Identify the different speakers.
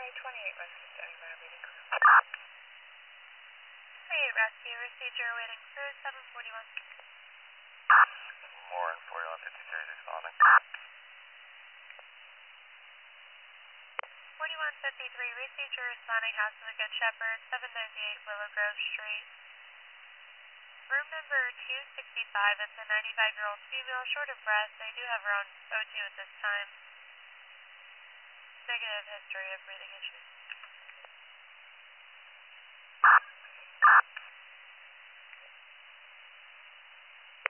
Speaker 1: 28 Rescue, standing by waiting crew.
Speaker 2: 28 Rescue, received your waiting crew, 741.
Speaker 3: Warren, 4153 responding.
Speaker 2: 4153, received your responding House of the Good Shepherd, 798 Willow Grove Street. Room number 265, it's a 95-year-old female, short of breath. They do have her own O2 at this time. Negative history of breathing issues.